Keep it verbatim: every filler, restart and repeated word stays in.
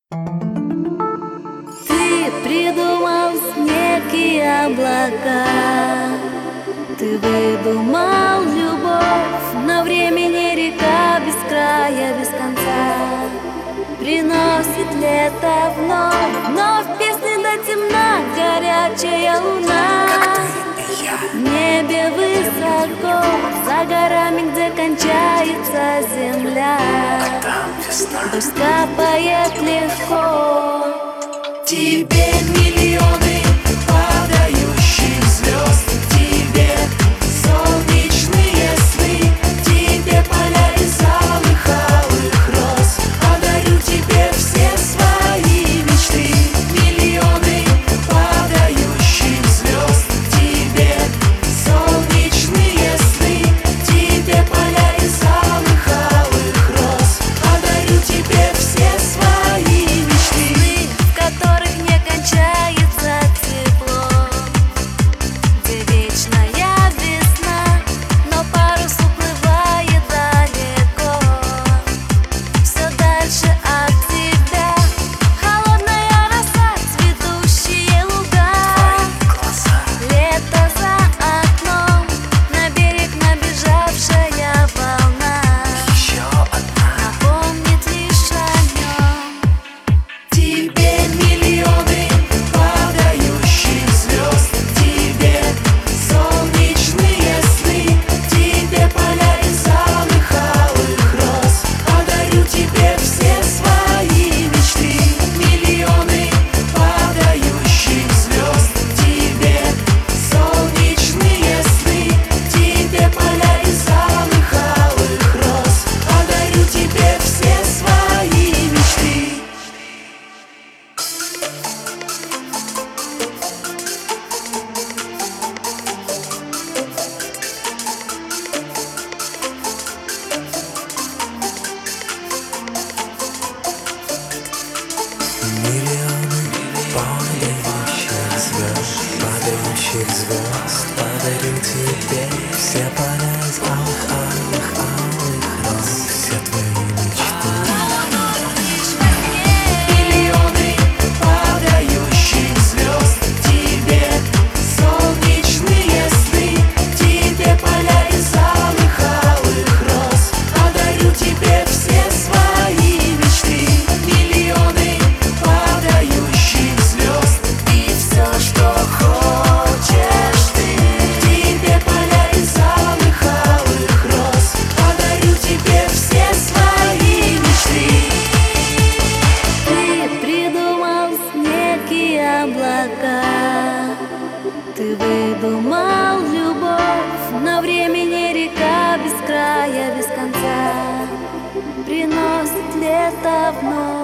Ты придумал снег и облака, ты выдумал любовь, но времени река без края, без конца. Приносит лето вновь, но в песне до темна горячая луна. В небе высоко, за горами, где кончается земля, дождь капает легко. Тебе миллионы падающих звезд, тебе солнечные сны, тебе поля из алых, алых роз. Подарю тебе все свои мечты. Миллионы падающих звезд, тебе солнечные сны, тебе поля из алых, алых роз. Подарю тебе все свои мечты, В которых не кончается тепло, где вечная весна, но парус уплывает далеко. Все дальше от тебя холодная роса, цветущие луга. Лето за окном, на берег набежавшая волна напомнит лишь о нем. тебе миллионы падающих звезд, тебе солнечные сны, тебе поля из алых, алых роз. Подарю тебе все свои мечты. Миллионы падающих звезд, тебе солнечные сны, тебе поля из алых, алых роз. Подарю тебе все свои мечты. Миллионы падающих звезд, падающих звезд. Подарю тебе все поля из алых, алых, алых роз, все твои мечты. Миллионы падающих звезд, тебе солнечные сны, тебе поля из алых, алых роз. Подарю тебе все свои мечты. Миллионы падающих звезд, и все, что хочешь ты, тебе поля из алых, алых роз. Подарю тебе все свои мечты. Ты придумал снег и облака, ты выдумал любовь, но времени река без края, без конца приносит лето вновь.